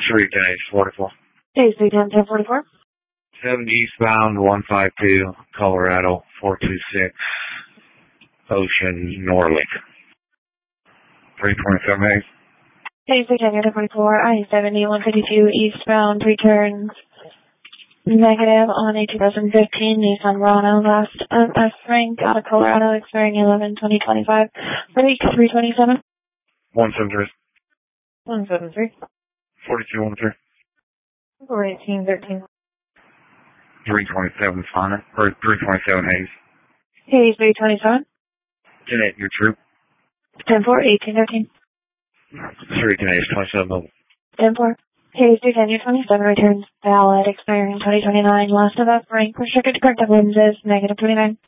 Shrika, 44. Hey, 310-1044. 7 eastbound, 152, Colorado, 426, Ocean, Norlake. 327 Hayes. Hey, 310-1044. I-70, 152, eastbound, returns negative on a 2015 Nissan Rana, last Frank, out of Colorado, expiring 11/2025. Break 327. 173. 173. 4213. 418-13. 327 Sonic, or 327 Hayes. Hey, 327. Jeanette, your troop. 10-4, 18-13. Shrika, 27 mobile. 10-4. Hey, 310-27, returns valid, expiring 2029, last of us, rank restricted to corrective lenses, negative 29.